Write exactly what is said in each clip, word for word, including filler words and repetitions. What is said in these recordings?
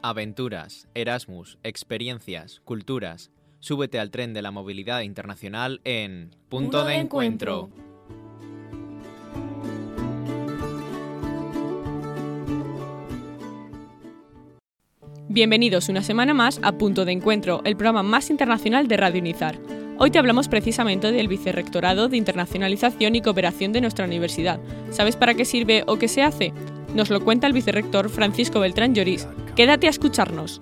Aventuras, Erasmus, experiencias, culturas. Súbete al tren de la movilidad internacional en Punto de Encuentro. Bienvenidos una semana más a Punto de Encuentro, el programa más internacional de Radio Unizar. Hoy te hablamos precisamente del Vicerrectorado de Internacionalización y Cooperación de nuestra universidad. ¿Sabes para qué sirve o qué se hace? Nos lo cuenta el vicerrector Francisco Beltrán Lloris. Quédate a escucharnos.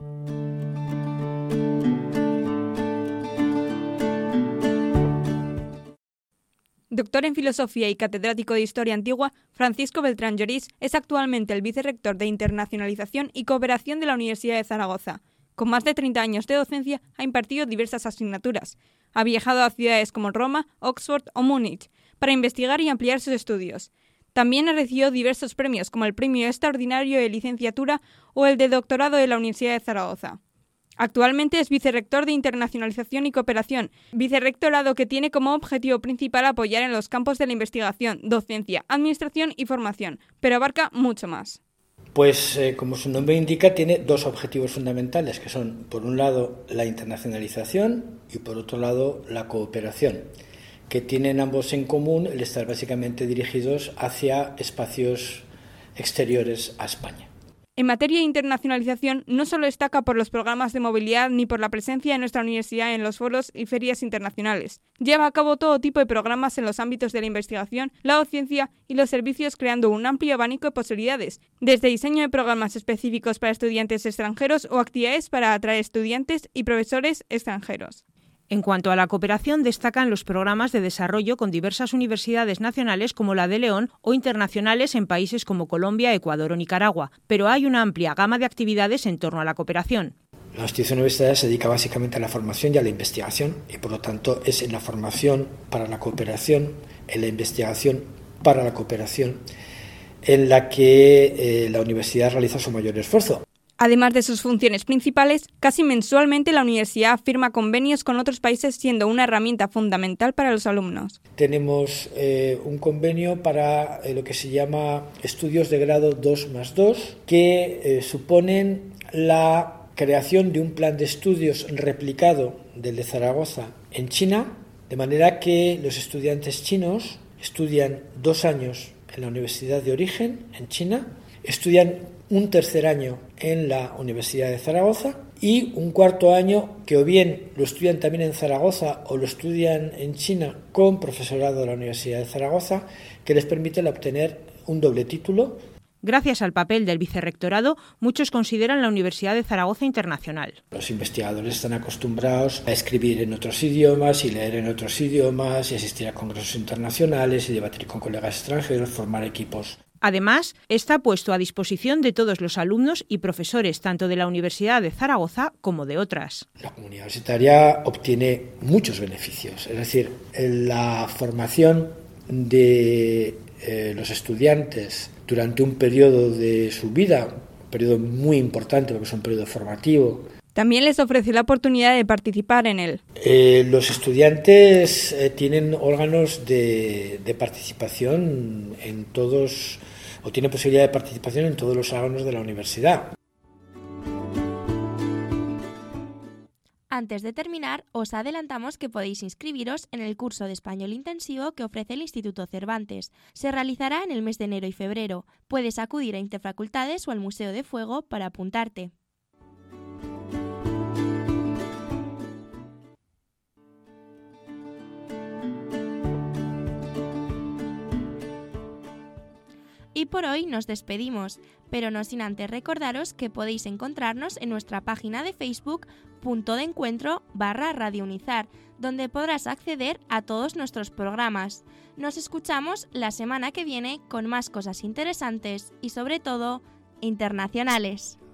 Doctor en Filosofía y catedrático de Historia Antigua, Francisco Beltrán Lloris es actualmente el vicerrector de Internacionalización y Cooperación de la Universidad de Zaragoza. Con más de treinta años de docencia, ha impartido diversas asignaturas. Ha viajado a ciudades como Roma, Oxford o Múnich para investigar y ampliar sus estudios. También ha recibido diversos premios, como el Premio Extraordinario de Licenciatura o el de Doctorado de la Universidad de Zaragoza. Actualmente es vicerrector de Internacionalización y Cooperación, vicerrectorado que tiene como objetivo principal apoyar en los campos de la investigación, docencia, administración y formación, pero abarca mucho más. Pues, eh, como su nombre indica, tiene dos objetivos fundamentales, que son, por un lado, la internacionalización y, por otro lado, la cooperación, que tienen ambos en común el estar básicamente dirigidos hacia espacios exteriores a España. En materia de internacionalización, no solo destaca por los programas de movilidad ni por la presencia de nuestra universidad en los foros y ferias internacionales. Lleva a cabo todo tipo de programas en los ámbitos de la investigación, la docencia y los servicios, creando un amplio abanico de posibilidades, desde diseño de programas específicos para estudiantes extranjeros o actividades para atraer estudiantes y profesores extranjeros. En cuanto a la cooperación, destacan los programas de desarrollo con diversas universidades nacionales como la de León o internacionales en países como Colombia, Ecuador o Nicaragua, pero hay una amplia gama de actividades en torno a la cooperación. La institución universitaria se dedica básicamente a la formación y a la investigación y, por lo tanto, es en la formación para la cooperación, en la investigación para la cooperación, en la que eh, la universidad realiza su mayor esfuerzo. Además de sus funciones principales, casi mensualmente la universidad firma convenios con otros países, siendo una herramienta fundamental para los alumnos. Tenemos eh, un convenio para eh, lo que se llama estudios de grado dos más dos, que eh, suponen la creación de un plan de estudios replicado del de Zaragoza en China, de manera que los estudiantes chinos estudian dos años en la Universidad de Origen, en China, estudian un tercer año en la Universidad de Zaragoza y un cuarto año que o bien lo estudian también en Zaragoza o lo estudian en China con profesorado de la Universidad de Zaragoza, que les permite obtener un doble título. Gracias al papel del vicerrectorado, muchos consideran la Universidad de Zaragoza internacional. Los investigadores están acostumbrados a escribir en otros idiomas y leer en otros idiomas y asistir a congresos internacionales y debatir con colegas extranjeros, formar equipos. Además, está puesto a disposición de todos los alumnos y profesores, tanto de la Universidad de Zaragoza como de otras. La comunidad universitaria obtiene muchos beneficios, es decir, la formación de eh, los estudiantes durante un periodo de su vida, un periodo muy importante porque es un periodo formativo. También les ofrece la oportunidad de participar en él. Eh, los estudiantes eh, tienen órganos de, de participación en todos, o tienen posibilidad de participación en todos los órganos de la universidad. Antes de terminar, os adelantamos que podéis inscribiros en el curso de español intensivo que ofrece el Instituto Cervantes. Se realizará en el mes de enero y febrero. Puedes acudir a Interfacultades o al Museo de Fuego para apuntarte. Y por hoy nos despedimos, pero no sin antes recordaros que podéis encontrarnos en nuestra página de Facebook, punto de encuentro barra Radio Unizar, donde podrás acceder a todos nuestros programas. Nos escuchamos la semana que viene con más cosas interesantes y sobre todo internacionales.